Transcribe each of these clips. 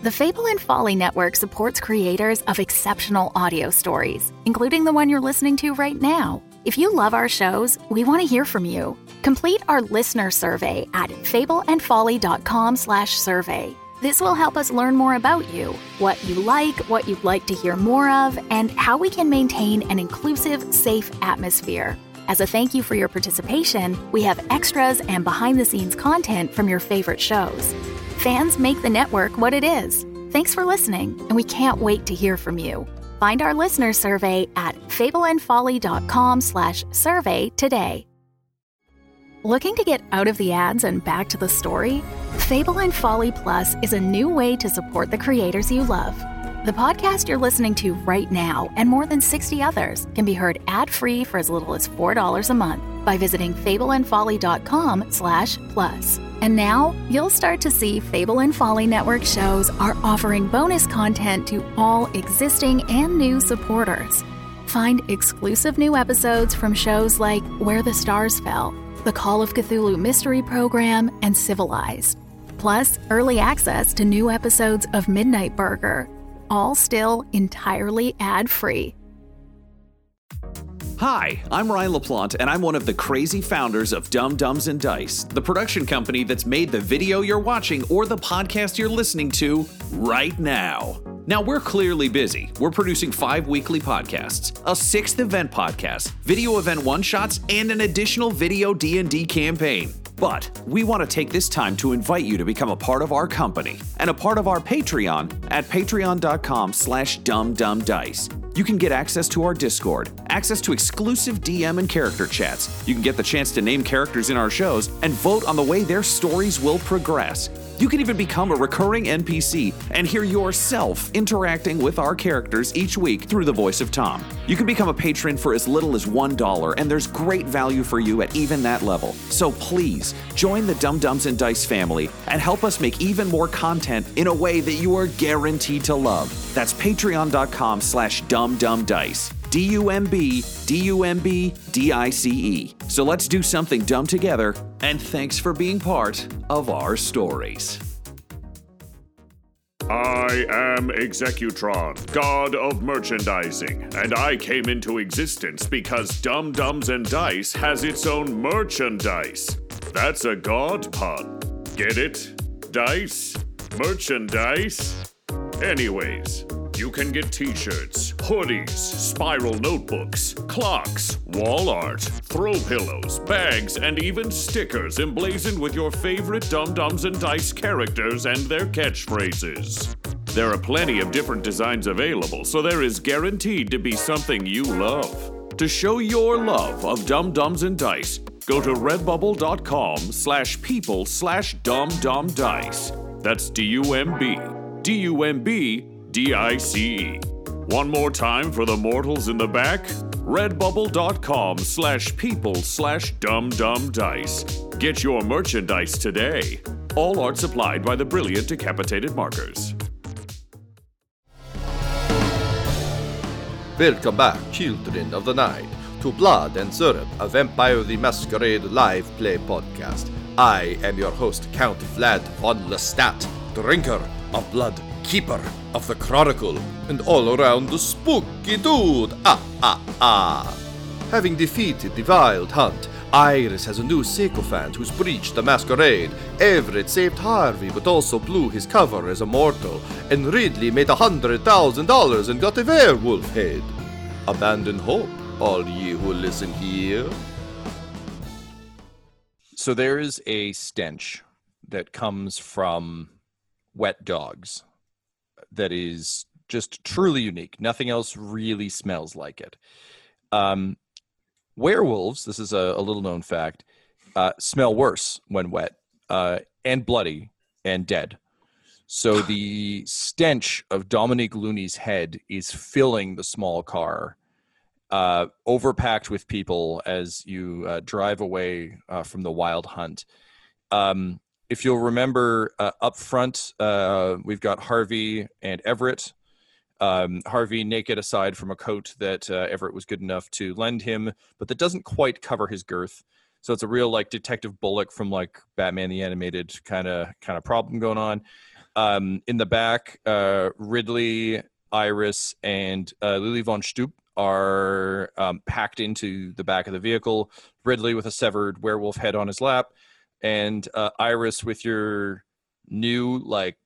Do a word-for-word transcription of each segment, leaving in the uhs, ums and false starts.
The Fable and Folly Network supports creators of exceptional audio stories, including the one you're listening to right now. If you love our shows, we want to hear from you. Complete our listener survey at fableandfolly.com slash survey. This will help us learn more about you, what you like, what you'd like to hear more of, and how we can maintain an inclusive, safe atmosphere. As a thank you for your participation, we have extras and behind-the-scenes content from your favorite shows. Fans make the network what it is. Thanks for listening, and we can't wait to hear from you. Find our listener survey at fableandfolly.com slash survey today. Looking to get out of the ads and back to the story? Fable and Folly Plus is a new way to support the creators you love. The podcast you're listening to right now and more than sixty others can be heard ad-free for as little as four dollars a month by visiting fableandfolly.com slash plus. And now, you'll start to see Fable and Folly Network shows are offering bonus content to all existing and new supporters. Find exclusive new episodes from shows like Where the Stars Fell, The Call of Cthulhu Mystery Program, and Civilized. Plus, early access to new episodes of Midnight Burger, all still entirely ad-free. Hi, I'm Ryan LaPlante, and I'm one of the crazy founders of Dumb Dumbs and Dice, the production company that's made the video you're watching or the podcast you're listening to right now. Now, we're clearly busy. We're producing five weekly podcasts, a sixth event podcast, video event one-shots, and an additional video D and D campaign. But we want to take this time to invite you to become a part of our company and a part of our Patreon at patreon.com slash dumbdumbdice. You can get access to our Discord, access to exclusive D M and character chats. You can get the chance to name characters in our shows and vote on the way their stories will progress. You can even become a recurring N P C and hear yourself interacting with our characters each week through the voice of Tom. You can become a patron for as little as one dollar, and there's great value for you at even that level. So please, join the Dumb Dumbs and Dice family and help us make even more content in a way that you are guaranteed to love. That's patreon.com slash dumbdumbdice. D U M B, D U M B, D I C E. So let's do something dumb together, and thanks for being part of our stories. I am Executron, god of merchandising, and I came into existence because Dumb Dumbs and Dice has its own merchandise. That's a god pun. Get it? Dice? Merchandise? Anyways, you can get t-shirts, hoodies, spiral notebooks, clocks, wall art, throw pillows, bags, and even stickers emblazoned with your favorite Dumb Dumbs and Dice characters and their catchphrases. There are plenty of different designs available, so there is guaranteed to be something you love. To show your love of Dumb Dumbs and Dice, go to redbubble.com slash people slash dumbdumbdice. That's D U M B, D U M B, D I C E. One more time for the mortals in the back. Redbubble.com slash people slash dumbdumbdice. Get your merchandise today. All art supplied by the brilliant Decapitated Markers. Welcome back, children of the night, to Blood and Syrup, a Vampire the Masquerade live play podcast. I am your host, Count Vlad von Lestat, drinker of blood, keeper of the chronicle, and all-around the spooky dude. Ah, ah, ah. Having defeated the Wild Hunt, Iris has a new sycophant who's breached the masquerade. Everett saved Harvey, but also blew his cover as a mortal. And Ridley made a hundred thousand dollars and got a werewolf head. Abandon hope, all ye who listen here. So there is a stench that comes from wet dogs that is just truly unique. Nothing else really smells like it. Um, werewolves, this is a, a little known fact, uh, smell worse when wet uh, and bloody and dead. So the stench of Dominique Looney's head is filling the small car, uh, overpacked with people as you uh, drive away uh, from the Wild Hunt. Um, If you'll remember, uh, up front, uh, we've got Harvey and Everett. Um, Harvey naked aside from a coat that uh, Everett was good enough to lend him, but that doesn't quite cover his girth. So it's a real like Detective Bullock from like Batman the Animated kind of kind of problem going on. Um, in the back, uh, Ridley, Iris, and uh, Lily von Stoop are um, packed into the back of the vehicle. Ridley with a severed werewolf head on his lap, and uh, Iris with your new, like,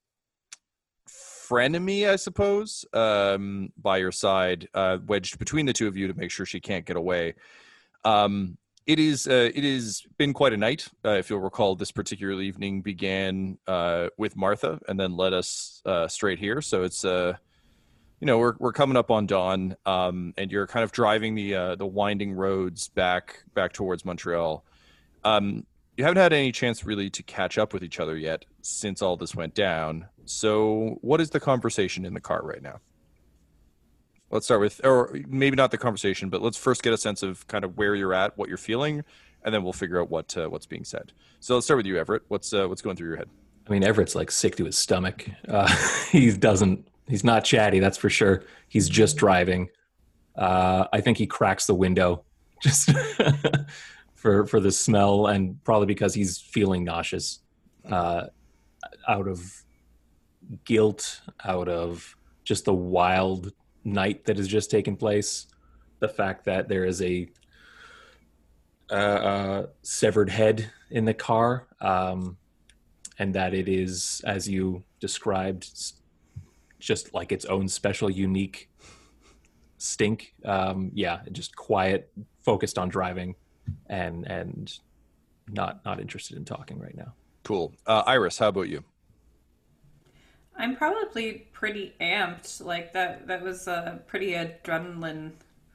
frenemy, I suppose, um, by your side, uh, wedged between the two of you to make sure she can't get away. Um, it is uh, it has been quite a night. Uh, if you'll recall, this particular evening began uh, with Martha and then led us uh, straight here. So it's uh, you know we're we're coming up on dawn, um, and you're kind of driving the uh, the winding roads back back towards Montreal. Um, you haven't had any chance really to catch up with each other yet since all this went down. So what is the conversation in the car right now? Let's start with, or maybe not the conversation, but let's first get a sense of kind of where you're at, what you're feeling, and then we'll figure out what uh, what's being said. So let's start with you, Everett. What's uh, what's going through your head? I mean, Everett's like sick to his stomach. Uh, he doesn't, he's not chatty, that's for sure. He's just driving. Uh, I think he cracks the window just for for the smell, and probably because he's feeling nauseous, uh, out of guilt, out of just the wild night that has just taken place, the fact that there is a uh, uh, severed head in the car, um, and that it is, as you described, just like its own special, unique stink. Um, yeah, just quiet, focused on driving, and and not not interested in talking right now. Cool. Uh, Iris, how about you? I'm probably pretty amped. Like that that was a pretty adrenaline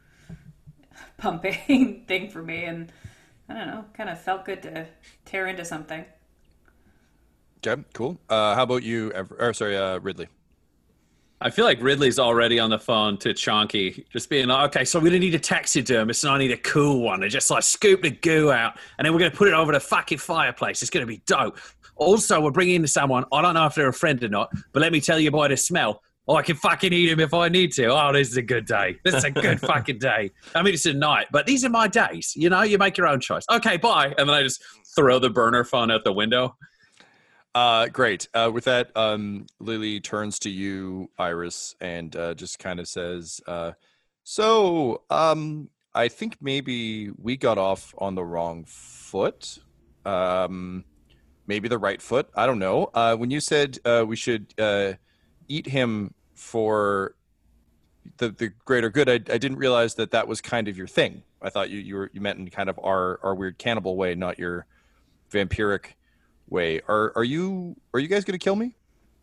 pumping thing for me, and I don't know, kind of felt good to tear into something. Okay, cool. Uh, how about you, Ever- or sorry, uh, Ridley? I feel like Ridley's already on the phone to Chonky, just being like, okay, so we don't need a taxidermist, and I need a cool one to just like scoop the goo out, and then we're going to put it over the fucking fireplace. It's going to be dope. Also, we're bringing in someone, I don't know if they're a friend or not, but let me tell you by the smell, oh, I can fucking eat him if I need to. Oh, this is a good day. This is a good fucking day. I mean, it's a night, but these are my days. You know, you make your own choice. Okay, bye. And then I just throw the burner phone out the window. Uh, great. Uh, with that, um, Lily turns to you, Iris, and uh, just kind of says, uh, so um, I think maybe we got off on the wrong foot. Um, maybe the right foot. I don't know. Uh, when you said uh, we should uh, eat him for the, the greater good, I, I didn't realize that that was kind of your thing. I thought you you, were, you meant in kind of our, our weird cannibal way, not your vampiric way. Are are you are you guys gonna kill me?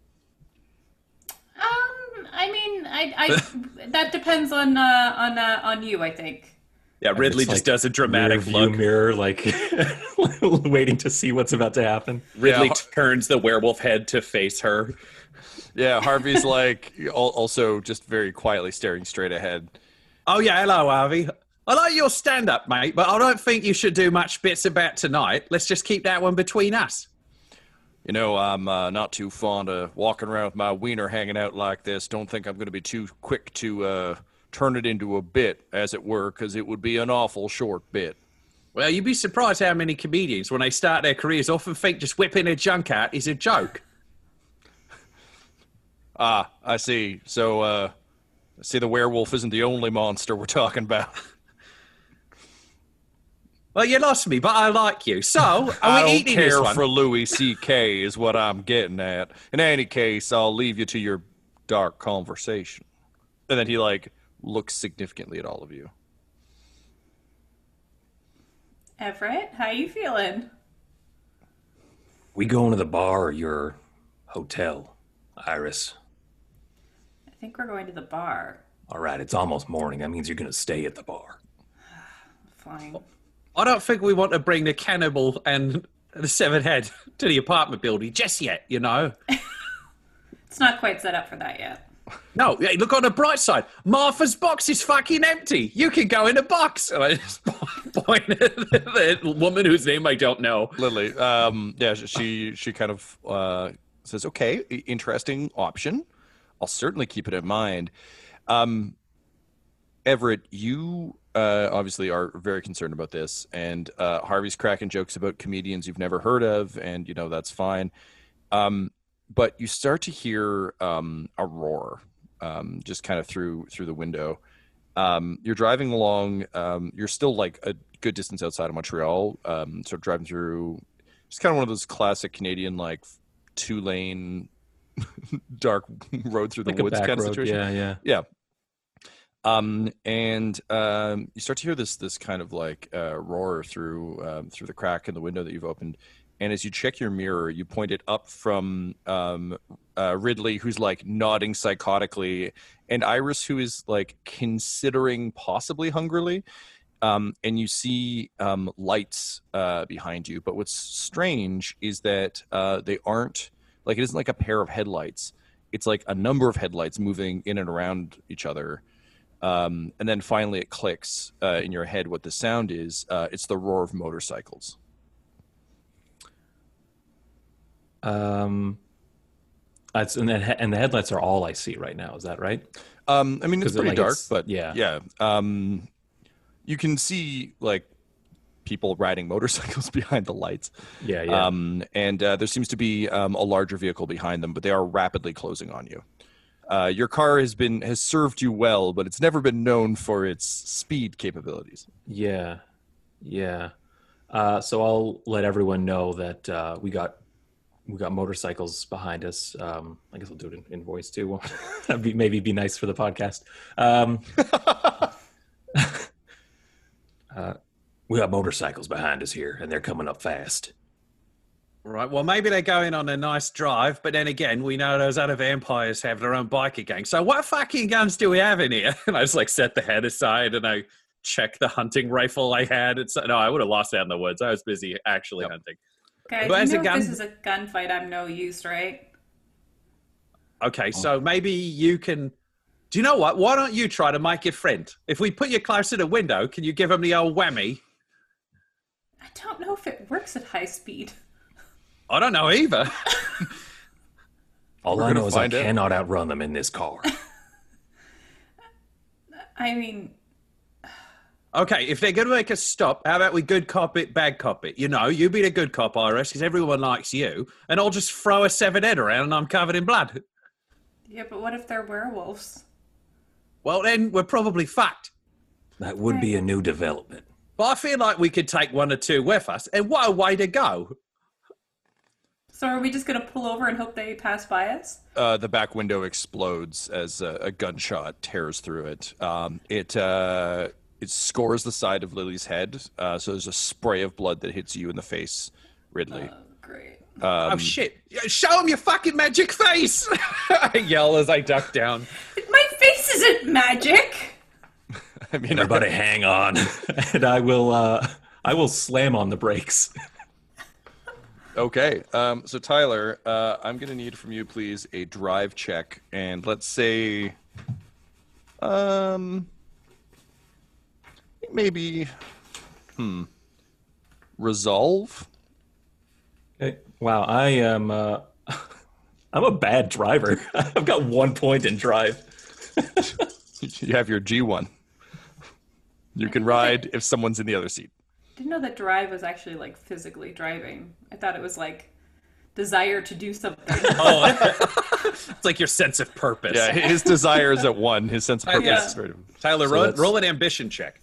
Um, I mean, I, I that depends on uh, on uh, on you, I think. Yeah, Ridley just like does a dramatic rear look. mirror, like waiting to see what's about to happen. Ridley Yeah. turns the werewolf head to face her. Yeah, Harvey's like al- also just very quietly staring straight ahead. Oh, yeah, hello, Harvey. I like your stand-up, mate, but I don't think you should do much bits about tonight. Let's just keep that one between us. You know, I'm uh, not too fond of walking around with my wiener hanging out like this. Don't think I'm going to be too quick to uh, turn it into a bit, as it were, because it would be an awful short bit. Well, you'd be surprised how many comedians, when they start their careers, often think just whipping a junk out is a joke. Ah, I see. So, uh, I see the werewolf isn't the only monster we're talking about. Well, you lost me, but I like you. So, are I we don't eating this care one? for Louis C K is what I'm getting at. In any case, I'll leave you to your dark conversation. And then he, like, looks significantly at all of you. Everett, how you feeling? We going to the bar or your hotel, Iris? I think we're going to the bar. All right, it's almost morning. That means you're going to stay at the bar. Fine. I don't think we want to bring the cannibal and the severed head to the apartment building just yet, you know? It's not quite set up for that yet. No, hey, look on the bright side. Martha's box is fucking empty. You can go in the box. And I just point at the woman whose name I don't know. Lily, um, yeah, she she kind of uh, says, okay, interesting option. I'll certainly keep it in mind. Um, Everett, you uh, obviously are very concerned about this, and uh, Harvey's cracking jokes about comedians you've never heard of, and, you know, that's fine. Um, but you start to hear um, a roar, um, just kind of through through the window. Um, you're driving along. Um, you're still like a good distance outside of Montreal. Um, sort of driving through, just kind of one of those classic Canadian like two lane dark road through the Like a woods back kind of road, situation. yeah, yeah. Yeah. Um, and um, you start to hear this this kind of like uh, roar through um, through the crack in the window that you've opened. And as you check your mirror, you point it up from um, uh, Ridley, who's like nodding psychotically, and Iris, who is like considering possibly hungrily. Um, and you see um, lights uh, behind you. But what's strange is that uh, they aren't like, it isn't like a pair of headlights. It's like a number of headlights moving in and around each other. Um, and then finally it clicks uh, in your head what the sound is. Uh, it's the roar of motorcycles. Um, that's and, the, and the headlights are all I see right now. Is that right? Um, I mean, it's pretty like dark, it's, but yeah, yeah. Um, you can see like people riding motorcycles behind the lights. Yeah, yeah. Um, and uh, there seems to be um, a larger vehicle behind them, but they are rapidly closing on you. Uh, your car has been has served you well, but it's never been known for its speed capabilities. Yeah, yeah. Uh, so I'll let everyone know that uh, we got we got motorcycles behind us. Um, I guess I'll do it in, in voice too. That'd be maybe be nice for the podcast. Um, uh, we got motorcycles behind us here, and they're coming up fast. Right, well, maybe they're going on a nice drive, but then again, we know those other vampires have their own biker gang. So what fucking guns do we have in here? And I just, like, set the head aside, and I check the hunting rifle I had. It's, no, I would have lost out in the woods. I was busy actually Yep. hunting. Okay, But as you a know if gun- this is a gunfight, I'm no use, right? Okay, so maybe you can... Do you know what? Why don't you try to make your friend? If we put you close to the window, can you give him the old whammy? I don't know if it works at high speed. I don't know either. All We're I gonna know is I find out. cannot outrun them in this car. I mean, Okay, if they're going to make us stop, how about we good cop it, bad cop it? You know, you be the good cop, Iris, because everyone likes you, and I'll just throw a severed head around and I'm covered in blood. yeah, but what if they're werewolves? Well, then we're probably fucked. That would be a new development. But I feel like we could take one or two with us, and what a way to go. So are we just going to pull over and hope they pass by us? Uh, the back window explodes as a, a gunshot tears through it. Um, it uh, it scores the side of Lily's head, uh, so there's a spray of blood that hits you in the face, Ridley. Oh, great. oh, shit. Show him your fucking magic face! I yell as I duck down. My face isn't magic! I mean, Everybody, hang on, and I will uh, I will slam on the brakes. Okay, um, so Tyler, uh, I'm going to need from you, please, a drive check, and let's say, um, maybe, hmm, resolve. Okay. Wow, I am. Uh, I'm a bad driver. I've got one point in drive. You have your G one. You can ride if someone's in the other seat. Didn't know that drive was actually like physically driving. I thought it was like desire to do something. Oh, it's like your sense of purpose. Yeah, his desire is at one. His sense of purpose Yeah. is right. Tyler, So roll, that's- roll an ambition check.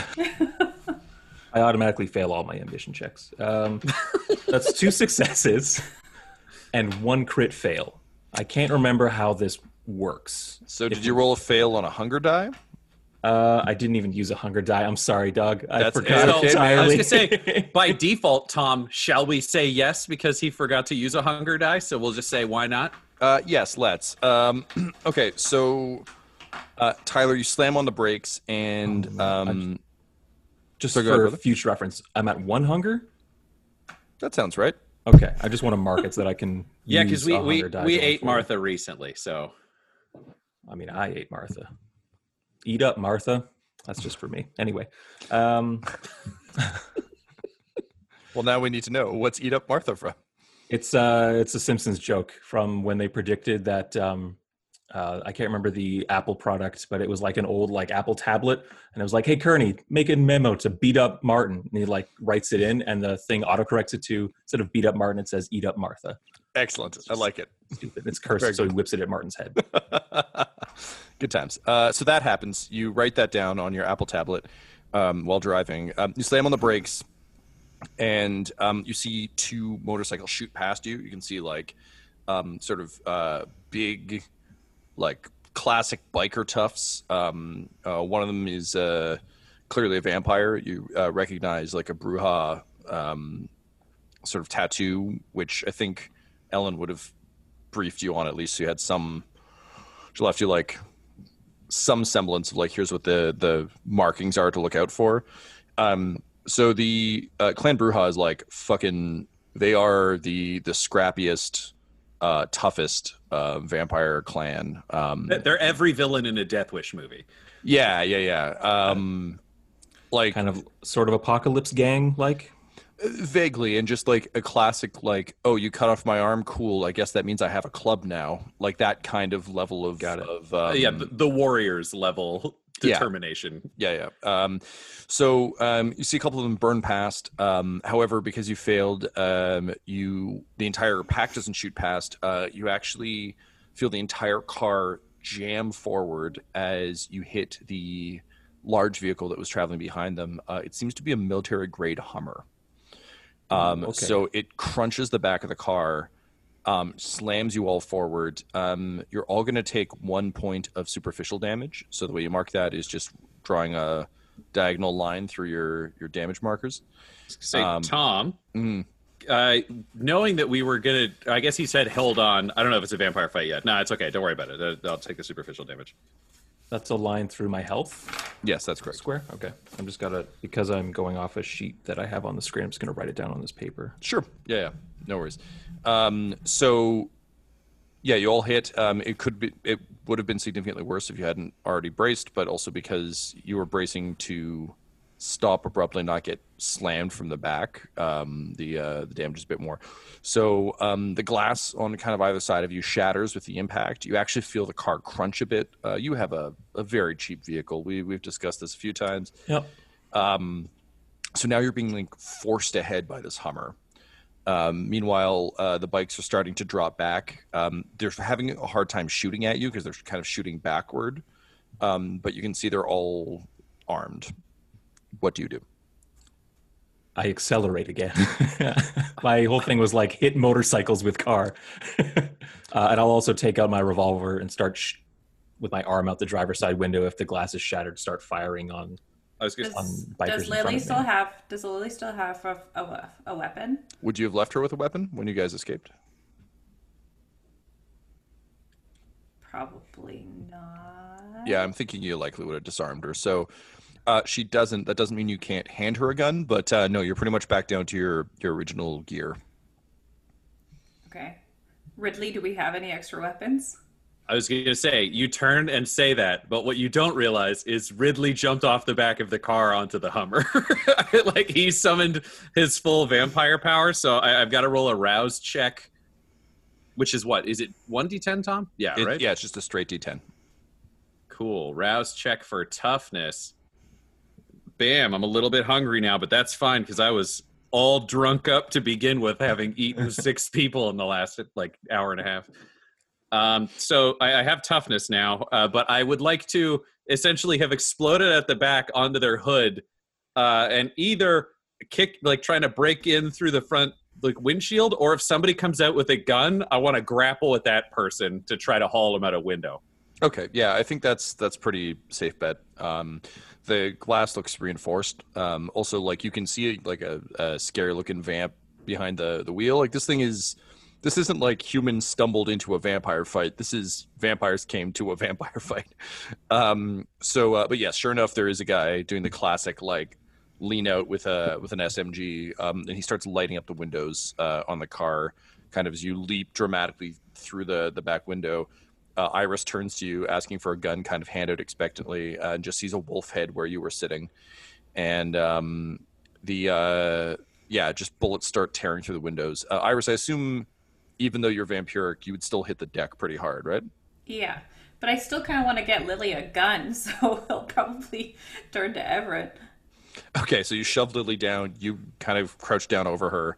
I automatically fail all my ambition checks. Um, that's two successes and one crit fail. I can't remember how this works. So did you roll a fail on a hunger die? Uh, I didn't even use a hunger die. I'm sorry, Doug. I That's- forgot it's okay, man. I was entirely. going to say, by default, Tom, shall we say yes because he forgot to use a hunger die? So we'll just say, why not? Uh, yes, let's. Um, okay, so uh, Tyler, you slam on the brakes, and um, Just So go ahead, for brother. future reference, I'm at one hunger. that sounds right. Okay, I just want to mark it so that I can. Yeah, use because we, a we, hunger die we going ate forward. Martha recently, so... I mean, I ate Martha. Eat up, Martha. That's just for me. Anyway, um, Well, now we need to know what's Eat Up Martha from. it's uh, it's a Simpsons joke from when they predicted that. Um, uh, I can't remember the Apple product, but it was like an old like Apple tablet, and it was like, "Hey, Kearney, make a memo to beat up Martin," and he like writes it in, and the thing autocorrects it to instead of "beat up Martin," it says "eat up Martha." Excellent. I like it. Stupid. It's cursed, so he whips it at Martin's head. Good times. Uh, so that happens. You write that down on your Apple tablet um, while driving. Um, you slam on the brakes, and um, you see two motorcycles shoot past you. You can see like um, sort of uh, big, like classic biker toughs. Um, uh, one of them is uh, clearly a vampire. You uh, recognize like a Bruja um, sort of tattoo, which I think Ellen would have briefed you on at least. So you had some, she left you like some semblance of like, here's what the, the markings are to look out for. Um, so the uh, Clan Bruja is like fucking, they are the, the scrappiest, uh, toughest uh, vampire clan. Um, They're every villain in a Death Wish movie. Yeah, yeah, yeah. Um, like kind of sort of Apocalypse Gang like? Vaguely, and just like a classic, like, oh, you cut off my arm, cool. I guess that means I have a club now. Like that kind of level of, Got it. of um, yeah, the, the Warriors level determination. Yeah, yeah. yeah. Um, so um, you see a couple of them burn past. Um, however, because you failed, um, you the entire pack doesn't shoot past. Uh, you actually feel the entire car jam forward as you hit the large vehicle that was traveling behind them. Uh, it seems to be a military-grade Hummer. Um, okay. So it crunches the back of the car, um, slams you all forward. Um, you're all going to take one point of superficial damage. So the way you mark that is just drawing a diagonal line through your, your damage markers. Say, um, Tom, mm, uh, knowing that we were going to, I guess he said, hold on. I don't know if it's a vampire fight yet. No, it's okay. Don't worry about it. I'll take the superficial damage. That's a line through my health? Yes, that's correct. Square? Okay. I'm just gotta, because I'm going off a sheet that I have on the screen, I'm just gonna write it down on this paper. Sure. Yeah, yeah. No worries. Um, so, yeah, you all hit. Um, it could be, it would have been significantly worse if you hadn't already braced, but also because you were bracing to stop abruptly, not get slammed from the back. Um, the uh, the damage is a bit more. So um, the glass on kind of either side of you shatters with the impact. You actually feel the car crunch a bit. Uh, you have a, a very cheap vehicle. We we've discussed this a few times. Yep. Um, so now you're being like forced ahead by this Hummer. Um, meanwhile, uh, the bikes are starting to drop back. Um, they're having a hard time shooting at you because they're kind of shooting backward. Um, but you can see they're all armed. What do you do? I accelerate again. My whole thing was like hit motorcycles with car. uh, and I'll also take out my revolver and start sh- with my arm out the driver's side window. If the glass is shattered, start firing on, I was gonna, does, on bikers does in front Lily of still me. have does Lily still have a, a, a weapon? Would you have left her with a weapon when you guys escaped? Probably not. Yeah, I'm thinking you likely would have disarmed her. So uh, she doesn't. That doesn't mean you can't hand her a gun, but uh, no, you're pretty much back down to your, your original gear. Okay. Ridley, do we have any extra weapons? I was going to say, you turn and say that, but what you don't realize is Ridley jumped off the back of the car onto the Hummer. Like, he summoned his full vampire power, so I, I've got to roll a rouse check, which is what? Is it one d ten, Tom? Yeah, It- right? Yeah, it's just a straight D ten. Cool. Rouse check for toughness. Bam, I'm a little bit hungry now, but that's fine because I was all drunk up to begin with, having eaten six people in the last, like, hour and a half. Um, so I, I have toughness now, uh, but I would like to essentially have exploded at the back onto their hood uh, and either kick, like trying to break in through the front like windshield, or if somebody comes out with a gun, I want to grapple with that person to try to haul them out a window. Okay, yeah, I think that's that's pretty safe bet. Um, the glass looks reinforced. Um, also, like you can see like a, a scary looking vamp behind the the wheel. Like this thing is. This isn't like humans stumbled into a vampire fight. This is vampires came to a vampire fight. Um, so, uh, but yes, sure enough, there is a guy doing the classic like lean out with a with an S M G, um, and he starts lighting up the windows uh, on the car, kind of as you leap dramatically through the the back window. Uh, Iris turns to you, asking for a gun, kind of hand out expectantly, uh, and just sees a wolf head where you were sitting, and um, the uh, yeah, just bullets start tearing through the windows. Uh, Iris, I assume. Even though you're vampiric, you would still hit the deck pretty hard, right? Yeah, but I still kind of want to get Lily a gun, so he'll probably turn to Everett. Okay, so you shove Lily down. You kind of crouch down over her.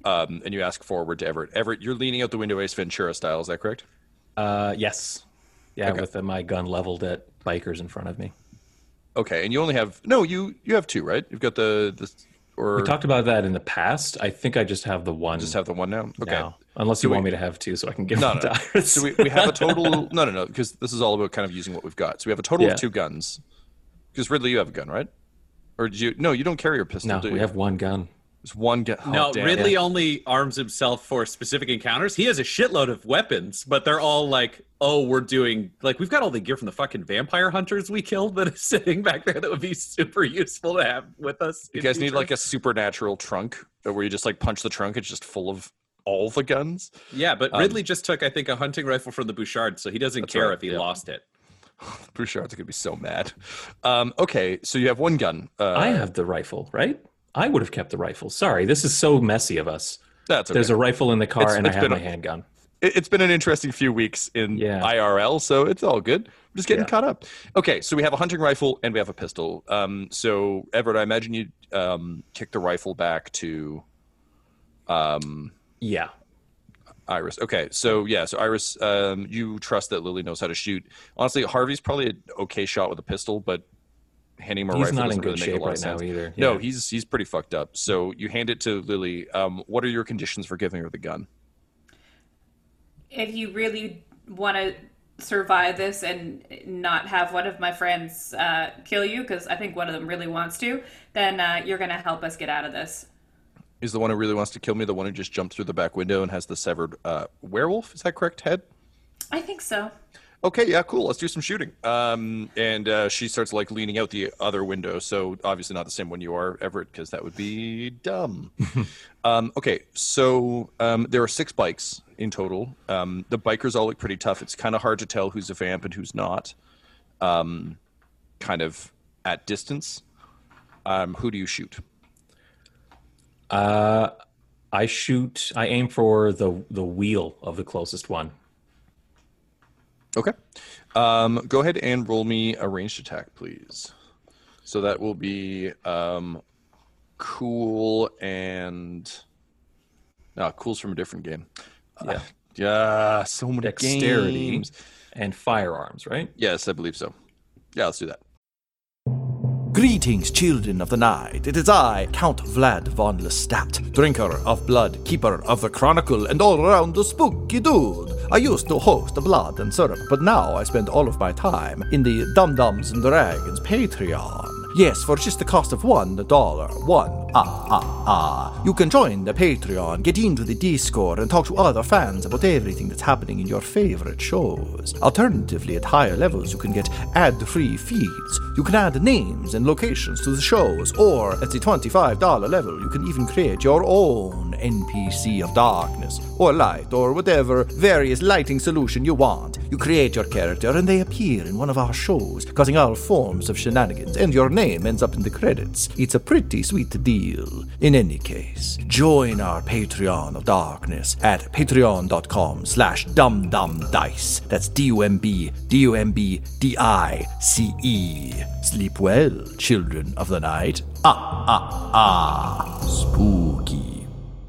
um, and you ask forward to Everett. Everett, you're leaning out the window Ace Ventura style, is that correct? Uh, yes. Yeah, Okay. with uh, my gun leveled at bikers in front of me. Okay, and you only have no. You you have two, right? You've got the the or We talked about that in the past. I think I just have the one. just have the one now. Okay, now. Unless So you we- want me to have two, so I can give no, them no. to Iris. So we, we have a total. No, no, no. Because this is all about kind of using what we've got. So we have a total Yeah. of two guns. Because Ridley, you have a gun, right? Or do you? No, you don't carry your pistol. No, do we you? have one gun. There's one gun. Oh, No, damn. Ridley only arms himself for specific encounters. He has a shitload of weapons, but they're all like, oh, we're doing like we've got all the gear from the fucking vampire hunters we killed that is sitting back there that would be super useful to have with us. You guys need like a supernatural trunk where you just like punch the trunk. It's just full of all the guns. yeah, but um, Ridley just took I think a hunting rifle from the Bouchard, so he doesn't That's care right, if he yeah. lost it. Bouchard's gonna be so mad. Um, okay, so you have one gun. Uh, I have the rifle, right? I would have kept the rifle. Sorry, this is so messy of us. That's okay. There's a rifle in the car, It's- and it's I have been my a- handgun. It- It's been an interesting few weeks in Yeah. I R L, so it's all good. I'm just getting Yeah. caught up. Okay, so we have a hunting rifle and we have a pistol. Um, so Everett, I imagine you um, kick the rifle back to um, Yeah. Iris. Okay, so yeah, so Iris, um, you trust that Lily knows how to shoot. Honestly, Harvey's probably an okay shot with a pistol, but handing him a He's rifle not in doesn't good really make a shape lot right of now sense. either. No, Yeah. he's he's pretty fucked up. So you hand it to Lily. Um, what are your conditions for giving her the gun? If you really want to survive this and not have one of my friends uh, kill you, because I think one of them really wants to, then uh, you're going to help us get out of this. Is the one who really wants to kill me the one who just jumped through the back window and has the severed uh, werewolf? Is that correct, head? I think so. Okay, yeah, cool. Let's do some shooting. Um, and uh, she starts like leaning out the other window. So obviously not the same one you are, Everett, because that would be dumb. um, okay, so um, there are six bikes in total. Um, the bikers all look pretty tough. It's kind of hard to tell who's a vamp and who's not. Um, kind of at distance. Um, who do you shoot? Uh, I shoot. I aim for the the wheel of the closest one. Okay. Um, go ahead and roll me a ranged attack, please. So that will be um, cool and... No, cool's from a different game. Yeah. Uh, yeah, so many Dexterity games. and firearms, right? Yes, I believe so. Yeah, let's do that. Greetings, children of the night. It is I, Count Vlad von Lestat, drinker of blood, keeper of the chronicle, and all-around a spooky dude. I used to host Blood and Syrup, but now I spend all of my time in the Dum Dums and Dragons Patreon. Yes, for just the cost of one dollar. One. Ah, ah, ah. You can join the Patreon, get into the Discord, and talk to other fans about everything that's happening in your favorite shows. Alternatively, at higher levels, you can get ad-free feeds. You can add names and locations to the shows, or at the twenty-five dollars level, you can even create your own N P C of darkness, or light, or whatever various lighting solution you want. You create your character, and they appear in one of our shows, causing all forms of shenanigans, and your name ends up in the credits. It's a pretty sweet deal. In any case, join our Patreon of darkness at patreon.com slash dumdumdice. That's D U M B D U M B D I C E. Sleep well, children of the night. Ah, ah, ah. Spooky.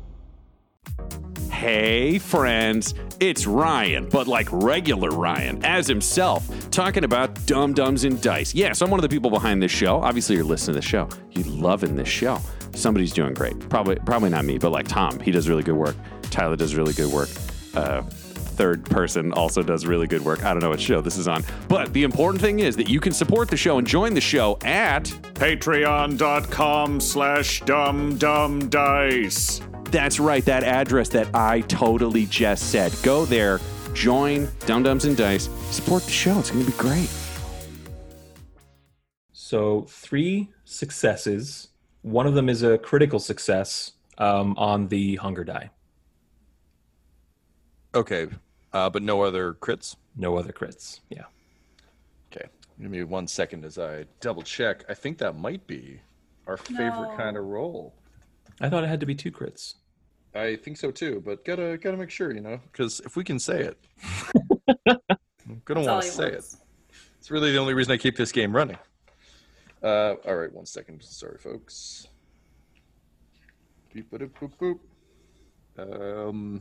Hey, friends, it's Ryan, but like regular Ryan, as himself, talking about Dum Dums and Dice. Yes, I'm one of the people behind this show. Obviously, you're listening to the show. You're loving this show. Somebody's doing great. Probably probably not me, but like Tom, he does really good work. Tyler does really good work. Uh, third person also does really good work. I don't know what show this is on. But the important thing is that you can support the show and join the show at Patreon.com slash dumdumdice. That's right, that address that I totally just said. Go there, join Dum Dums and Dice, support the show. It's going to be great. So three successes. One of them is a critical success um, on the hunger die. Okay, uh, but no other crits? No other crits. Yeah. Okay, give me one second as I double check. I think that might be our favorite No. kind of roll. I thought it had to be two crits. I think so too, but gotta gotta make sure, you know, because if we can say it, I'm gonna That's all want to he say it. wants. It's really the only reason I keep this game running. Uh, all right, one second. Sorry, folks. Beep, boop, boop, boop. Um,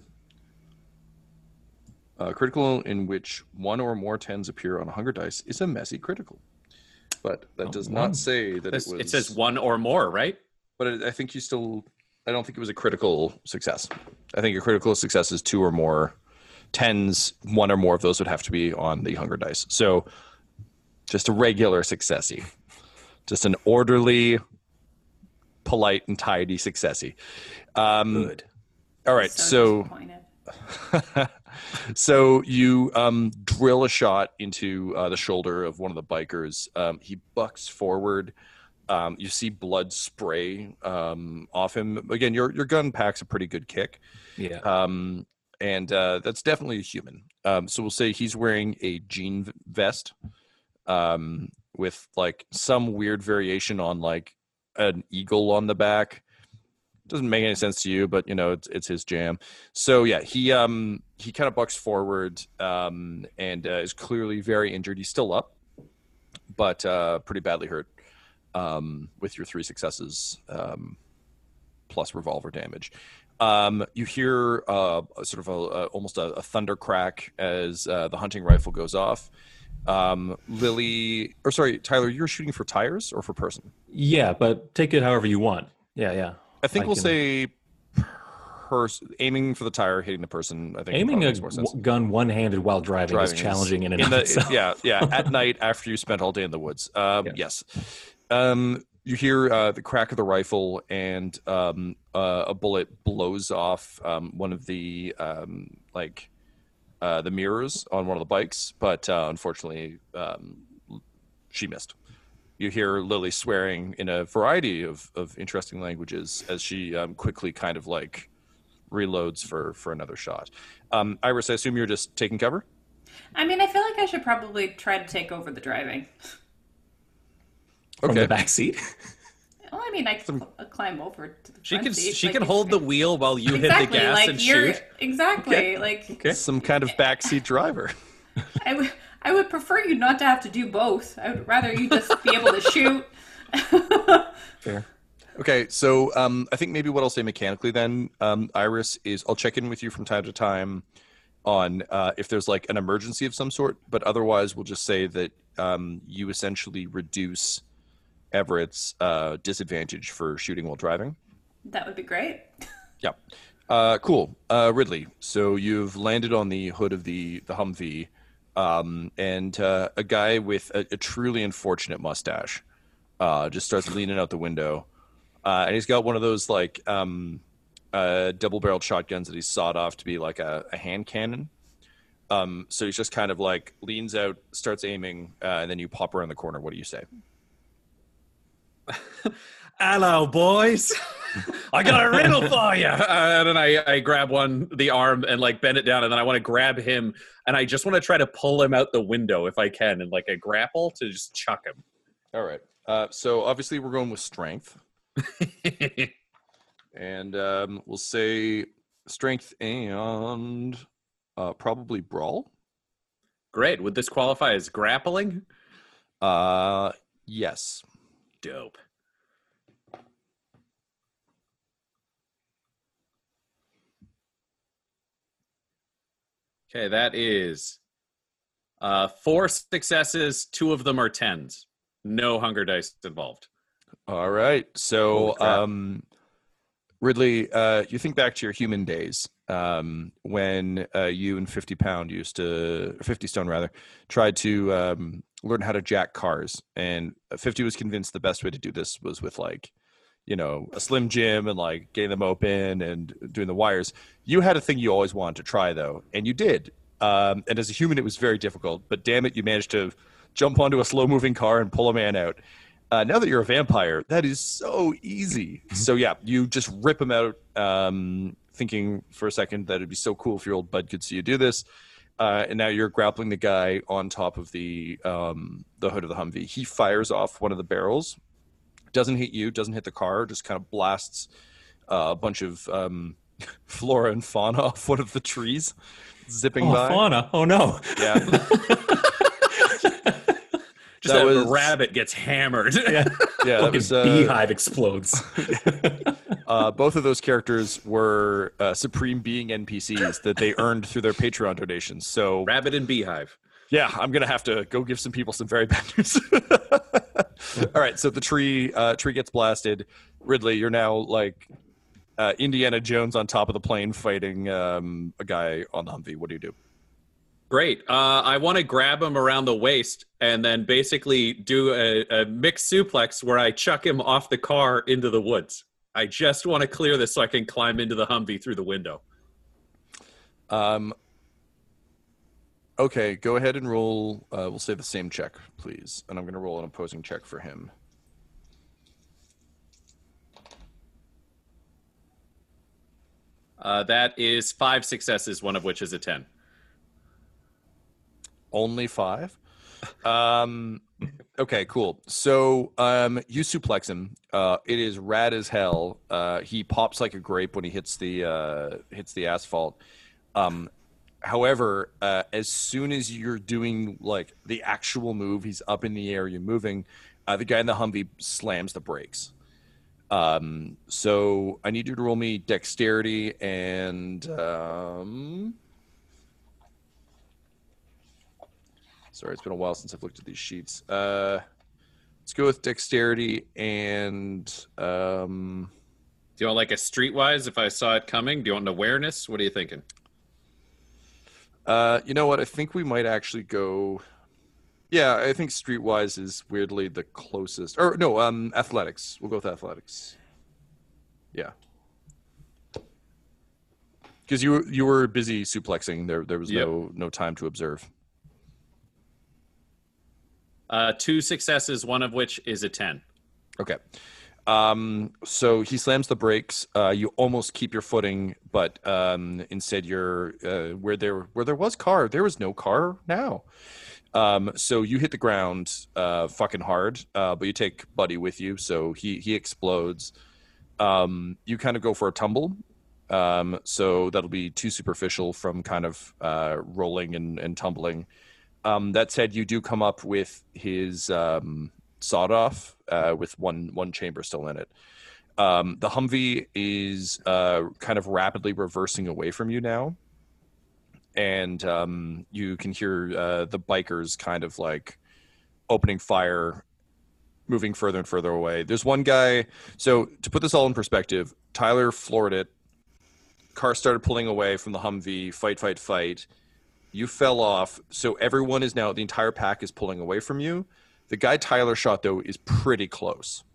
a critical in which one or more tens appear on a hunger dice is a messy critical. But that Oh, does one. not say that This- it was... It says one or more, right? But it, I think you still... I don't think it was a critical success. I think a critical success is two or more tens. One or more of those would have to be on the hunger dice. So just a regular successy. Just an orderly, polite, and tidy successy. Um, Good. All right, So so... disappointed. So you um, drill a shot into uh, the shoulder of one of the bikers. Um, he bucks forward. Um, you see blood spray um, off him. Again, your your gun packs a pretty good kick, Yeah. um, and uh, that's definitely a human. Um, so we'll say he's wearing a jean v- vest um, with like some weird variation on like an eagle on the back. Doesn't make any sense to you, but you know it's it's his jam. So yeah, he um he kind of bucks forward um and uh, is clearly very injured. He's still up, but uh, pretty badly hurt. Um, with your three successes um, plus revolver damage, um, you hear uh, sort of a, a almost a, a thunder crack as uh, the hunting rifle goes off. Um, Lily, or sorry, Tyler, you're shooting for tires or for person? Yeah, but take it however you want. Yeah, yeah. I think I we'll can- say pers- aiming for the tire, hitting the person. I think Aiming probably a makes more sense. w- gun one-handed while driving, Driving is challenging in and in of the, itself. yeah, yeah. At night after you spent all day in the woods. Um, Yes. yes. Um, you hear uh, the crack of the rifle, and um, uh, a bullet blows off um, one of the um, like uh, the mirrors on one of the bikes, but uh, unfortunately, um, she missed. You hear Lily swearing in a variety of, of interesting languages as she um, quickly kind of like reloads for, for another shot. Um, Iris, I assume you're just taking cover? I mean, I feel like I should probably try to take over the driving. From Okay. the back seat. Well, I mean, I can cl- climb over to the She front can seat, she like can it's hold the great. wheel while you exactly, hit the gas like and you're, shoot. Exactly, like Okay. Some kind of backseat driver. I would I would prefer you not to have to do both. I would rather you just be able to shoot. Fair. Okay, so um, I think maybe what I'll say mechanically then, um, Iris, is I'll check in with you from time to time on uh, if there's like an emergency of some sort, but otherwise we'll just say that um, you essentially reduce Everett's uh, disadvantage for shooting while driving. That would be great. Yeah. Uh, cool. Uh, Ridley, so you've landed on the hood of the, the Humvee, um, and uh, a guy with a, a truly unfortunate mustache uh, just starts leaning out the window. Uh, and he's got one of those like um, uh, double-barreled shotguns that he's sawed off to be like a, a hand cannon. Um, so he's just kind of like leans out, starts aiming, uh, and then you pop around the corner. What do you say? Hello, boys. I got a riddle for you. Uh, and then I, I grab one, the arm, and like bend it down, and then I want to grab him, and I just want to try to pull him out the window if I can, and like a grapple to just chuck him. All right. Uh, so obviously we're going with strength. And um, we'll say strength and uh, probably brawl. Great. Would this qualify as grappling? Uh, yes. Dope. Okay, that is uh, four successes. Two of them are tens. No hunger dice involved. All right. So, Holy crap. um, Ridley, uh, you think back to your human days um, when uh, you and fifty pound used to, or fifty stone rather, tried to um, learn how to jack cars. And fifty was convinced the best way to do this was with like, you know, a Slim Jim and like getting them open and doing the wires. You had a thing you always wanted to try though, and you did. Um, and as a human, it was very difficult, but damn it, you managed to jump onto a slow moving car and pull a man out. Uh, now that you're a vampire, that is so easy. So yeah, you just rip him out, um, thinking for a second that it'd be so cool if your old bud could see you do this. Uh, and now you're grappling the guy on top of the um, the hood of the Humvee. He fires off one of the barrels. Doesn't hit you, doesn't hit the car, just kind of blasts uh, a bunch of um, flora and fauna off one of the trees, zipping Oh, by. fauna. Oh, no. Yeah. Just That that was- rabbit gets hammered. Yeah. Yeah, that Fucking was, uh, beehive explodes. Uh, both of those characters were uh, Supreme Being N P Cs that they earned through their Patreon donations. So Rabbit and Beehive. Yeah, I'm gonna have to go give some people some very bad news. All right, so the tree uh, tree gets blasted. Ridley, you're now like uh, Indiana Jones on top of the plane fighting um, a guy on the Humvee. What do you do? Great. Uh, I want to grab him around the waist and then basically do a, a mixed suplex where I chuck him off the car into the woods. I just want to clear this so I can climb into the Humvee through the window. Um. Okay, go ahead and roll. Uh, we'll say the same check, please. And I'm going to roll an opposing check for him. Uh, that is five successes, one of which is a ten. Only five? Um, okay, cool. So um, you suplex him. Uh, it is rad as hell. Uh, he pops like a grape when he hits the uh, hits the asphalt. Um, However, uh, as soon as you're doing like the actual move, he's up in the air, you're moving, uh, the guy in the Humvee slams the brakes. Um, so I need you to roll me dexterity and um, sorry, it's been a while since I've looked at these sheets. Uh, let's go with dexterity and um, do you want like a streetwise if I saw it coming? Do you want an awareness? What are you thinking? Uh, you know what? I think we might actually go. Yeah, I think Streetwise is weirdly the closest. Or no, um, athletics. We'll go with athletics. Yeah, because you you were busy suplexing. There there was Yep. no no time to observe. Uh, two successes, one of which is a ten. Okay. Um, so he slams the brakes. Uh, you almost keep your footing, but um, instead you're uh, where there where there was car, there was no car now. Um, so you hit the ground uh, fucking hard, uh, but you take Buddy with you, so he he explodes. Um, you kind of go for a tumble. Um, so that'll be too superficial from kind of uh, rolling and, and tumbling. Um, that said, you do come up with his um, sawed off uh, with one one chamber still in it. Um, the Humvee is uh, kind of rapidly reversing away from you now, and um, you can hear uh, the bikers kind of like opening fire, moving further and further away. There's one guy. So to put this all in perspective, Tyler floored it. Car started pulling away from the Humvee. Fight, fight, fight. You fell off. So everyone is now, the entire pack is pulling away from you. The guy Tyler shot, though, is pretty close.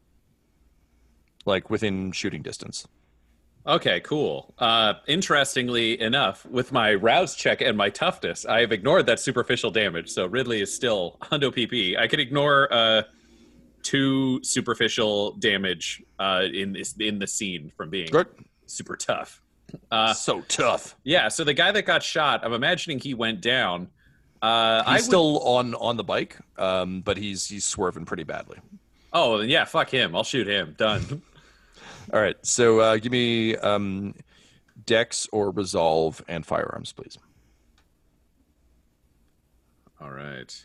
Like, within shooting distance. Okay, cool. Uh, interestingly enough, with my rouse check and my toughness, I have ignored that superficial damage, so Ridley is still hundo P P. I can ignore uh, two superficial damage uh, in this in the scene from being Good. super tough. Uh, so tough. Yeah, so the guy that got shot, I'm imagining he went down. Uh, he's I would... still on, on the bike, um, but he's he's swerving pretty badly. Oh, yeah, fuck him. I'll shoot him. Done. All right, so uh, give me um, Dex or Resolve and Firearms, please. All right.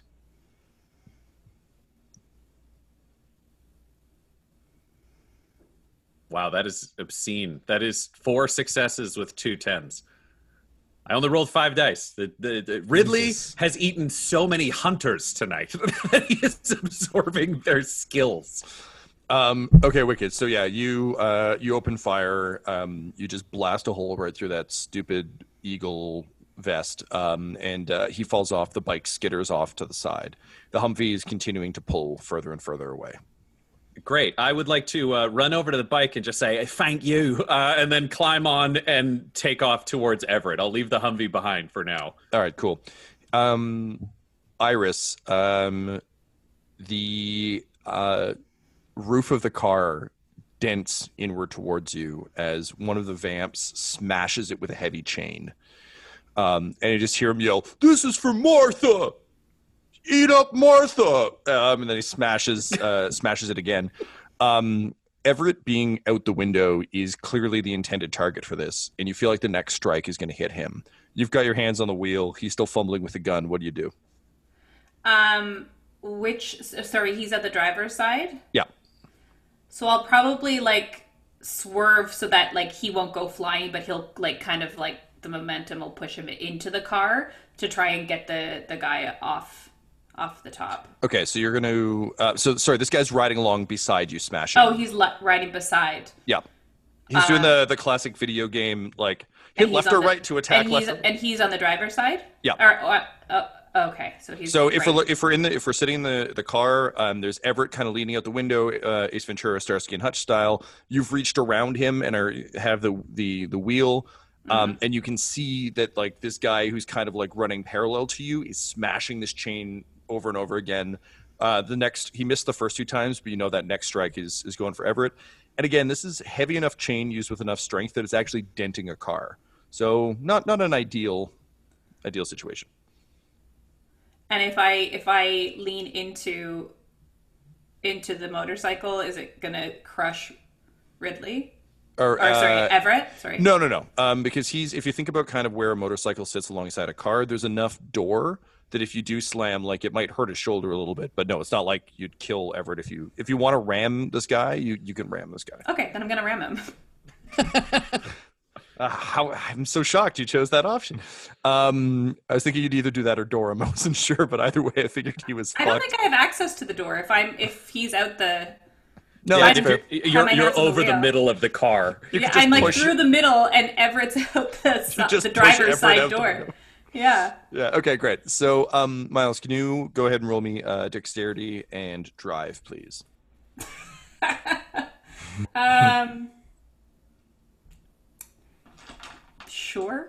Wow, that is obscene. That is four successes with two tens. I only rolled five dice. The, the, the Ridley Jesus. has eaten so many hunters tonight that he is absorbing their skills. Um, okay, Wicked. So yeah, you uh, you open fire. Um, you just blast a hole right through that stupid eagle vest, um, and uh, he falls off. The bike skitters off to the side. The Humvee is continuing to pull further and further away. Great. I would like to uh, run over to the bike and just say, thank you, uh, and then climb on and take off towards Everett. I'll leave the Humvee behind for now. All right, cool. Um, Iris, um, the uh, roof of the car dents inward towards you as one of the vamps smashes it with a heavy chain. Um, and you just hear him yell, "This is for Martha! Eat up Martha!" Um, and then he smashes uh, smashes it again. Um, Everett being out the window is clearly the intended target for this, and you feel like the next strike is going to hit him. You've got your hands on the wheel. He's still fumbling with the gun. What do you do? Um, which, sorry, he's at the driver's side? Yeah. So I'll probably, like, swerve so that like he won't go flying, but he'll like kind of like the momentum will push him into the car to try and get the the guy off off the top. Okay, so you're going to uh, so sorry, this guy's riding along beside you, smashing. Oh, he's le- riding beside. Yeah. He's uh, doing the the classic video game like hit left or the, right to attack and left. He's, and he's on the driver's side? Yeah. Or, uh, uh, okay, so he's So right. if we're if we're in the if we're sitting in the the car, um, there's Everett kind of leaning out the window, uh, Ace Ventura, Starsky and Hutch style. You've reached around him and are have the the the wheel, um, mm-hmm. and you can see that like this guy who's kind of like running parallel to you is smashing this chain over and over again. Uh, the next he missed the first two times, but you know that next strike is is going for Everett. And again, this is heavy enough chain used with enough strength that it's actually denting a car. So not not an ideal ideal situation. And if I if I lean into into the motorcycle, is it gonna crush Ridley? Or, or sorry, uh, Everett? Sorry. No, no, no. Um, because he's if you think about kind of where a motorcycle sits alongside a car, there's enough door that if you do slam, like it might hurt his shoulder a little bit. But no, it's not like you'd kill Everett if you if you want to ram this guy, you you can ram this guy. Okay, then I'm gonna ram him. Uh, how I'm so shocked you chose that option. Um, I was thinking you'd either do that or Dorham. I wasn't sure, but either way, I figured he was. I don't think I have access to the door if I'm if he's out the. No, yeah, that's fair. You're, you're, you're over the, the middle of the car. You yeah, I'm like through the middle, and Everett's out the, the driver's side door. Yeah. Yeah. Okay. Great. So, um, Miles, can you go ahead and roll me uh, dexterity and drive, please? um. Sure.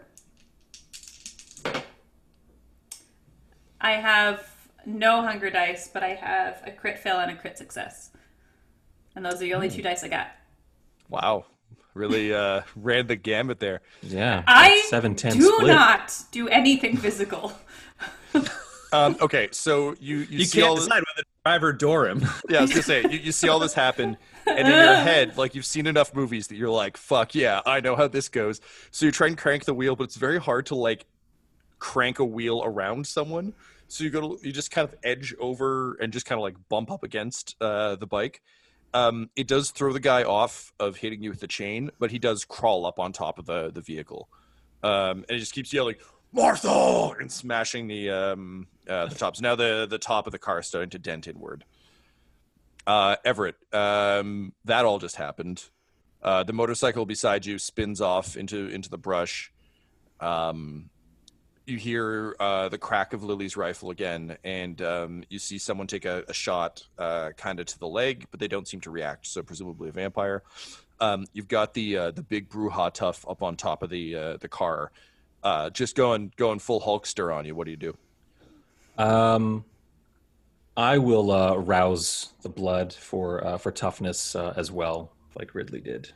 I have no hunger dice, but I have a crit fail and a crit success. And those are the only two dice I got. Wow. Really uh, ran the gamut there. Yeah. I seven ten do split. not do anything physical. um, okay, so you you, you see can't all decide whether to drive or door him. Yeah, I was gonna say you, you see all this happen, and in your head, like you've seen enough movies that you're like, "Fuck yeah, I know how this goes." So you try and crank the wheel, but it's very hard to like crank a wheel around someone. So you go to you just kind of edge over and just kind of like bump up against uh, the bike. Um, it does throw the guy off of hitting you with the chain, but he does crawl up on top of the the vehicle, um, and he just keeps yelling "Martha!" and smashing the um, uh, the tops. Now the the top of the car is starting to dent inward. Uh, Everett, um, that all just happened. Uh, the motorcycle beside you spins off into into the brush. Um, you hear uh, the crack of Lily's rifle again, and um, you see someone take a, a shot uh, kind of to the leg, but they don't seem to react, so presumably a vampire. Um, you've got the uh, the big Brujah Tough up on top of the uh, the car, uh, just going going full Hulkster on you. What do you do? Um, I will uh, rouse the blood for uh, for toughness uh, as well, like Ridley did.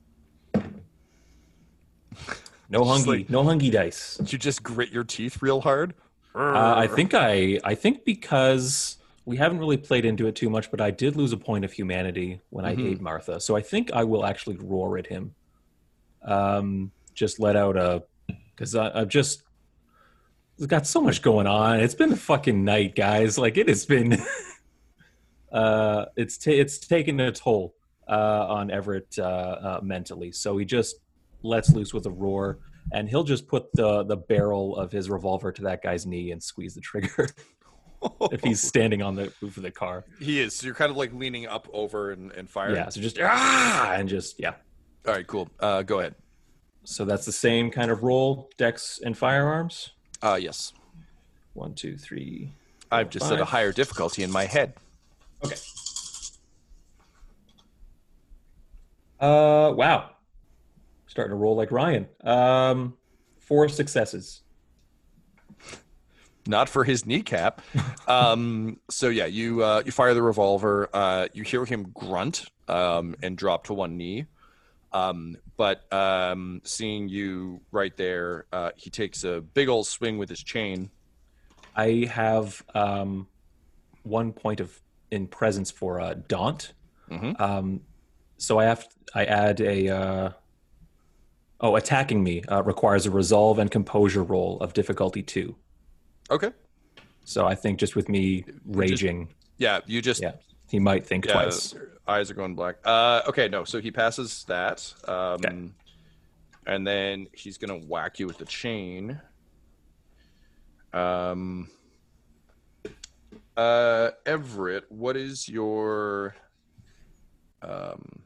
No hungy, like, no hungy dice. Did you just grit your teeth real hard? Uh, I think I, I think because we haven't really played into it too much, but I did lose a point of humanity when mm-hmm. I ate Martha, so I think I will actually roar at him. Um, just let out a, because I've just got so much going on. It's been a fucking night, guys. Like it has been. uh, it's t- it's taken a toll uh, on Everett uh, uh, mentally, so he just lets loose with a roar, and he'll just put the the barrel of his revolver to that guy's knee and squeeze the trigger if he's standing on the roof of the car. He is. So you're kind of like leaning up over and, and firing. Yeah, so just ah, and just yeah. All right, cool. Uh, go ahead. So that's the same kind of roll, dex and firearms? Uh, yes. One, two, three. Four, I've just five. set a higher difficulty in my head. Okay. Uh, wow. Starting to roll like Ryan. Um, four successes. Not for his kneecap. um, so yeah, you uh, you fire the revolver. Uh, you hear him grunt um, and drop to one knee. Um, but um, seeing you right there, uh, he takes a big old swing with his chain. I have um, one point of in presence for uh, Daunt. Mm-hmm. Um, so I have I add a. Uh, Oh, attacking me uh, requires a resolve and composure roll of difficulty two. Okay. So I think just with me raging. Just, yeah, you just yeah. He might think Yeah, twice. eyes are going black. Uh, okay, no. So he passes that, um, Okay. and then he's gonna whack you with the chain. Um, uh, Everett, what is your? Um,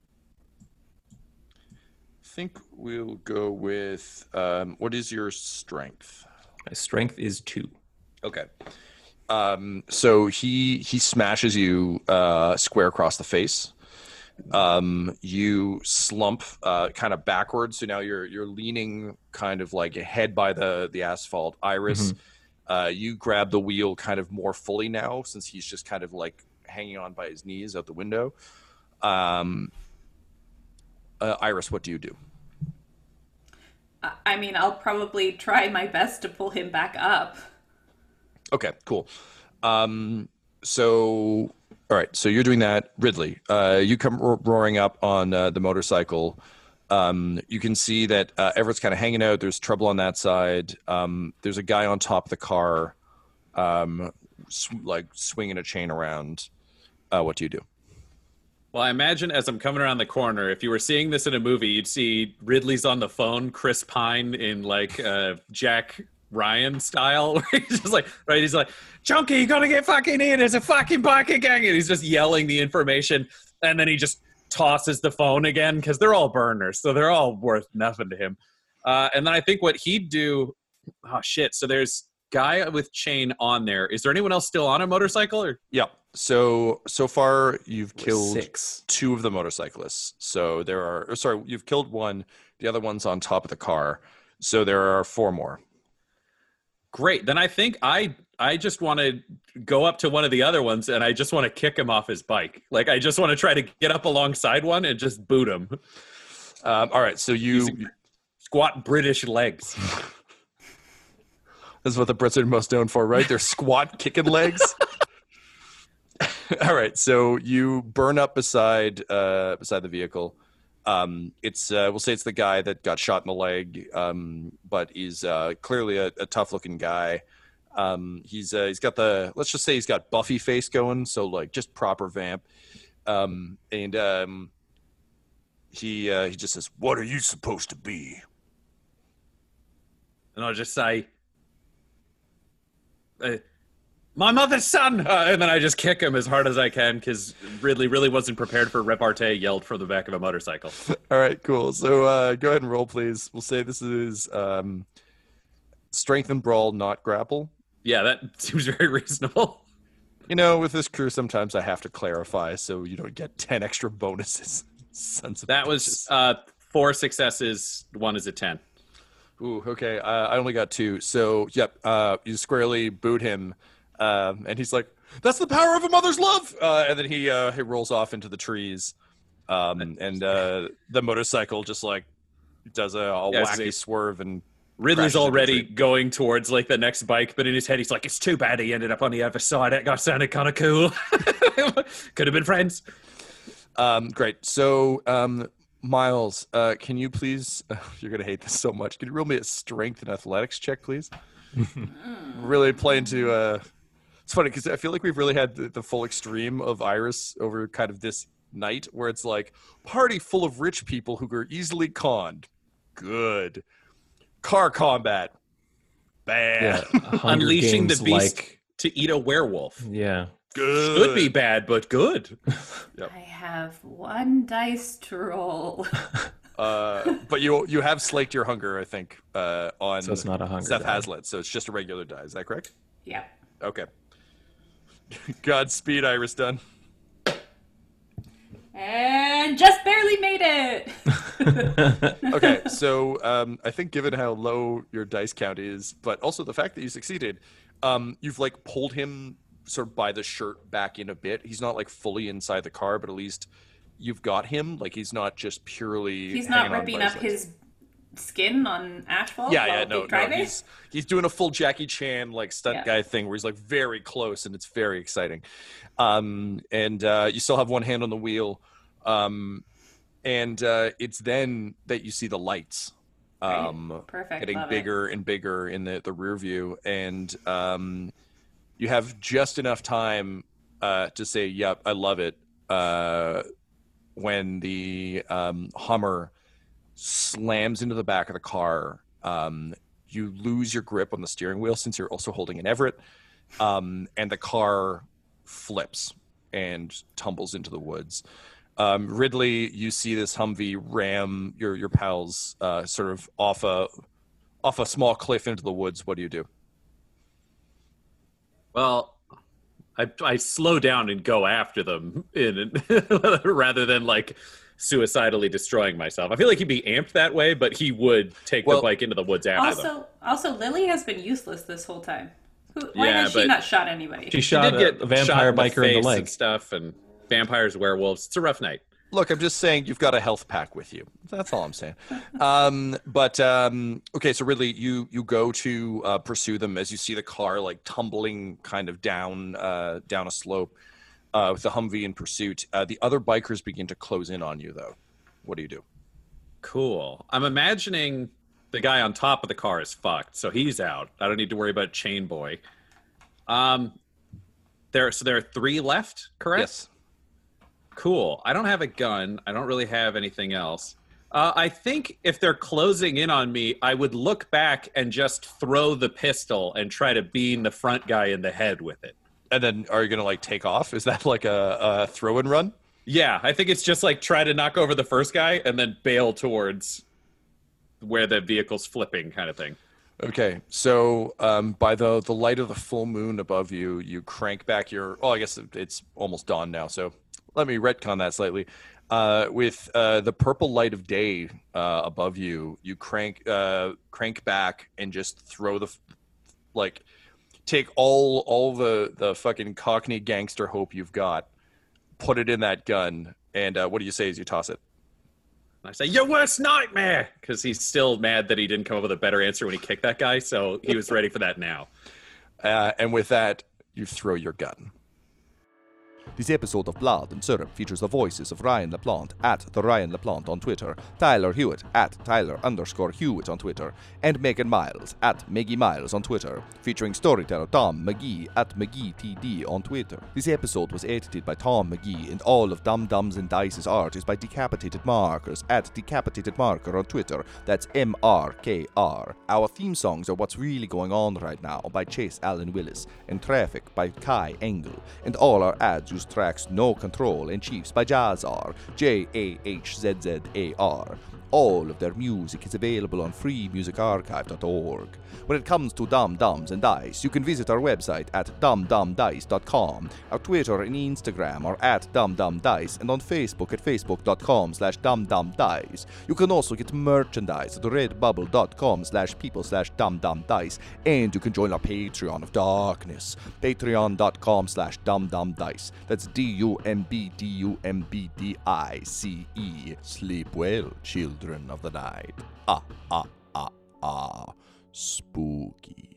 I think we'll go with. Um, what is your strength? My strength is two. Okay. Um, so he he smashes you uh, square across the face. Um, you slump uh, kind of backwards, so now you're you're leaning kind of like head by the the asphalt. Iris, mm-hmm. uh, you grab the wheel kind of more fully now, since he's just kind of like hanging on by his knees out the window. Um, uh, Iris, what do you do? I mean, I'll probably try my best to pull him back up. Okay, cool. Um, so, all right, so you're doing that. Ridley, uh, you come ro- roaring up on uh, the motorcycle. Um, you can see that uh, Everett's kind of hanging out. There's trouble on that side. Um, there's a guy on top of the car, um, sw- like swinging a chain around. Uh, what do you do? Well, I imagine as I'm coming around the corner, if you were seeing this in a movie, you'd see Ridley's on the phone, Chris Pine in like uh, Jack Ryan style, where he's just like, right, he's like, Chunky, you gotta get fucking in, there's a fucking biker gang, and he's just yelling the information, and then he just tosses the phone again, because they're all burners, so they're all worth nothing to him. Uh, and then I think what he'd do, oh shit, so there's guy with chain on there. Is there anyone else still on a motorcycle? Or yeah. So so far you've killed Six. two of the motorcyclists. So there are, or sorry, you've killed one. The other one's on top of the car. So there are four more. Great. Then I think I I just want to go up to one of the other ones and I just want to kick him off his bike. Like I just want to try to get up alongside one and just boot him. Um, all right. So you squat British legs. This is what the Brits are most known for, right? They're squat kicking legs. All right. So you burn up beside uh, beside the vehicle. Um, it's uh, we'll say it's the guy that got shot in the leg, um, but he's uh, clearly a, a tough-looking guy. Um, he's uh, he's got the let's just say he's got Buffy face going, so like just proper vamp. Um, and um, he uh, he just says, "What are you supposed to be?" And I'll just say, uh, "My mother's son," uh, and then I just kick him as hard as I can because Ridley really wasn't prepared for repartee yelled from the back of a motorcycle. All right, cool. So uh, go ahead and roll, please. We'll say this is um, strength and brawl, not grapple. Yeah, that seems very reasonable. You know, with this crew, sometimes I have to clarify so you don't get ten extra bonuses. Sons of that bitches. was uh, four successes. One is a ten. Ooh, okay. Uh, I only got two. So, yep, uh, you squarely boot him. Um, and he's like, "That's the power of a mother's love!" Uh, and then he uh, he rolls off into the trees, um, and uh, the motorcycle just like does a, a Yeah, wacky see. swerve. And Ridley's crashes into already a tree. going towards like the next bike, but in his head he's like, "It's too bad he ended up on the other side. That guy sounded kind of cool. Could have been friends." Um, great. So, um, Miles, uh, can you please? Uh, you're gonna hate this so much. Can you roll me a strength and athletics check, please? Really playing to. Uh, It's funny because I feel like we've really had the, the full extreme of Iris over kind of this night where it's like party full of rich people who are easily conned. Good. Car combat. Bad. Yeah, Hunger Unleashing the Games beast like- to eat a werewolf. Yeah. Good. Should be bad, but good. I have one dice to roll. Uh, but you you have slaked your hunger, I think, uh, on So it's not a hunger Seth die. Hazlitt. So it's just a regular die. Is that correct? Yeah. Okay. Godspeed, Iris Dunn. And just barely made it. Okay, so um, I think given how low your dice count is, but also the fact that you succeeded, um, you've like pulled him sort of by the shirt back in a bit. He's not like fully inside the car, but at least you've got him. Like he's not just purely. He's not hanging on ripping by up legs. his skin on asphalt. Yeah, while yeah, no, no. driving? He's he's doing a full Jackie Chan like stunt Yeah. guy thing where he's like very close and it's very exciting. Um, and uh, you still have one hand on the wheel, um, and uh, it's then that you see the lights um, Perfect. getting Love bigger and bigger in the the rear view, and um, you have just enough time uh, to say, "Yep, I love it." Uh, when the um, Hummer slams into the back of the car, um, you lose your grip on the steering wheel since you're also holding an Everett, um, and the car flips and tumbles into the woods. Um, Ridley, you see this Humvee ram your your pals uh, sort of off a off a small cliff into the woods. What do you do? Well, I, I slow down and go after them in, rather than like suicidally destroying myself. I feel like he'd be amped that way, but he would take well, the bike into the woods after also, them. Also, Lily has been useless this whole time. Who, why Yeah, has she but- not shot anybody? She shot He a, did get a vampire shot in the biker in face the leg. and stuff, and vampires, werewolves. It's a rough night. Look, I'm just saying you've got a health pack with you. That's all I'm saying. Um, but um, okay, so Ridley, you you go to uh, pursue them as you see the car like tumbling kind of down uh, down a slope uh, with the Humvee in pursuit. Uh, the other bikers begin to close in on you, though. What do you do? Cool. I'm imagining the guy on top of the car is fucked, so he's out. I don't need to worry about Chain Boy. Um, there. So there are three left, correct? Yes. Cool. I don't have a gun. I don't really have anything else. Uh, I think if they're closing in on me, I would look back and just throw the pistol and try to bean the front guy in the head with it. And then are you going to like take off? Is that like a, a throw and run? Yeah, I think it's just like try to knock over the first guy and then bail towards where the vehicle's flipping kind of thing. Okay, so um, by the the light of the full moon above you, you crank back your. Oh, I guess it's almost dawn now. So let me retcon that slightly. Uh, with uh, the purple light of day uh, above you, you crank uh, crank back and just throw the like take all all the the fucking Cockney gangster hope you've got, put it in that gun, and uh, what do you say as you toss it? I say, your worst nightmare! Because he's still mad that he didn't come up with a better answer when he kicked that guy, so he was ready for that now. Uh, and with that, you throw your gun. This episode of Blood and Syrup features the voices of Ryan LaPlante at the Ryan LaPlante on Twitter, Tyler Hewitt at Tyler underscore Hewitt on Twitter, and Megan Miles at Meggie Miles on Twitter, featuring storyteller Tom McGee at McGeeTD on Twitter. This episode was edited by Tom McGee, and all of Dum Dums and Dice's art is by Decapitated Markers at Decapitated Marker on Twitter. That's M R K R. Our theme songs are What's Really Going On Right Now by Chase Allen Willis, and Traffic by Kai Engel, and all our ads use tracks No Control and Chiefs by Jazzar, J A H Z Z A R. All of their music is available on free music archive dot org. When it comes to Dum Dums and Dice, you can visit our website at dum dum dice dot com. Our Twitter and Instagram are at dumdumdice, and on Facebook at facebook dot com slash dumdumdice. You can also get merchandise at redbubble dot com slash people slash dumdumdice, and you can join our Patreon of Darkness, patreon dot com slash dumdumdice. That's D U M B D U M B D I C E. Sleep well, children of the night. Ah, ah, ah, ah. Spooky.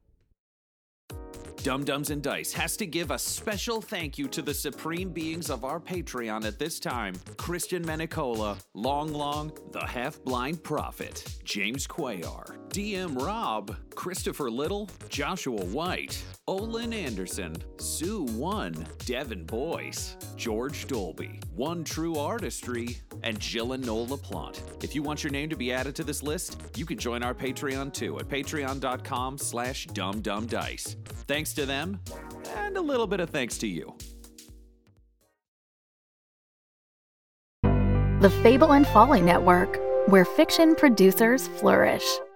Dum Dums and Dice has to give a special thank you to the supreme beings of our Patreon at this time: Christian Menicola, Long Long, The Half-Blind Prophet, James Cuellar, D M Rob, Christopher Little, Joshua White, Olin Anderson, Sue One, Devin Boyce, George Dolby, One True Artistry, and Jill and Noel LaPlante. If you want your name to be added to this list, you can join our Patreon too at patreon dot com slash dumdumdice. Thanks to them, and a little bit of thanks to you. The Fable and Folly Network, where fiction producers flourish.